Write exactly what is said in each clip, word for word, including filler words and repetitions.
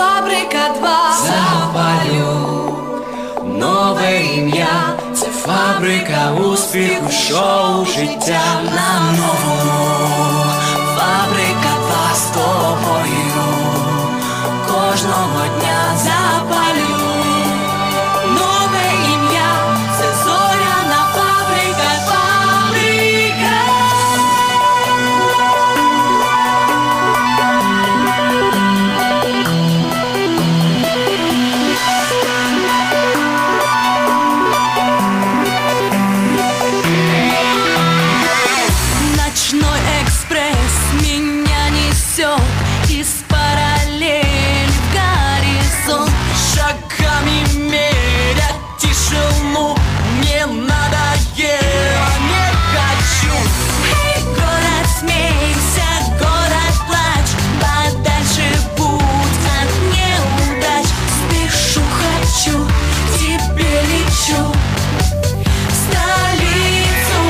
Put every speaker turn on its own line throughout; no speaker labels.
Фабрика два.
Запалю нове ім'я, це фабрика успіху, шоу життя на новому. Фабрика два з тобою кожного дня запалю нове ім'я, це зоряна фабрика, фабрика. Ночной экспресс меня несет из параллели в горизонт. Шагами меря тишину, мне надоело, не хочу. Эй, город, смейся, город, плачь, подальше будь от неудач. Спешу, хочу, к тебе лечу, в столицу.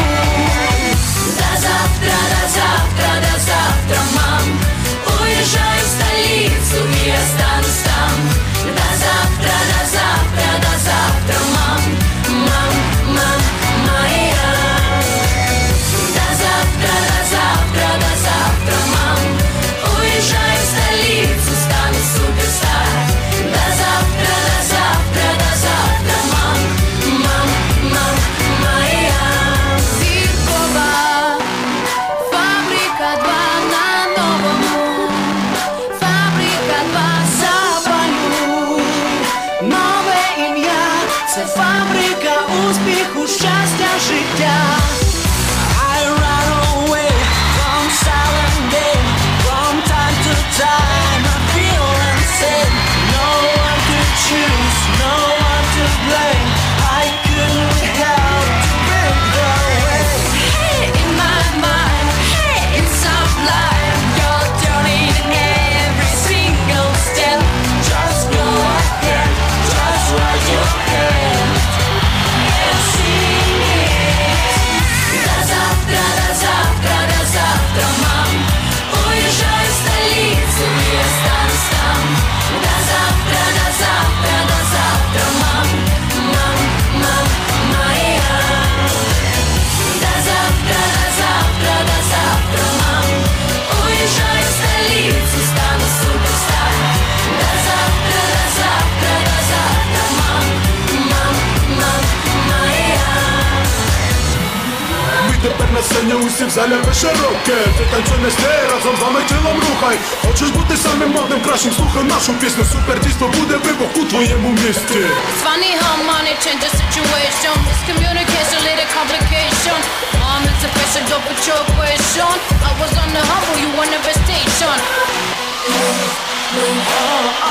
До завтра, до завтра, до завтра, мам. Уезжаю в столицу и останусь там. До завтра, до завтра, до завтра, мам. Мам, мам, моя. До завтра, до завтра, до завтра, мам. Уезжаю в столицу, стану суперстар. До завтра, до завтра, до завтра, мам. Мам, мам, моя. Зіркова фабрика два на новому. Фабрика два, запалю нове ім'я, це фабрика успіху, щастя, життя. I run away from silent day, from time to time I feel insane. No one to choose, no one to blame. I couldn't help to break the way. Hey, in my mind, hey, it's sublime. You're turning every single step. Just go ahead, just raise your hand and sing it. До завтра, до завтра, до завтра, мам. Уезжаю в столицу и останусь там. До завтра, до завтра, до завтра, мам. Мам, мам, моя. До завтра, до завтра, до завтра, мам. Уезжаю в столицу, стану суперстар. До завтра, до завтра, до завтра, мам. Мам, мам, моя.
Ми тепер на сцені, усі в залі ви широке. Ти танцюй не стій, разом з вами тілом рухай. Хочеш бути самим модним, кращим, слухай нашу пісню. Супердійство буде вибух у твоєму місті.
It's funny how money changes situation. Miscommunication, little complication. Mom, it's a pressure, don't put your question. I was on the humble, you on the station.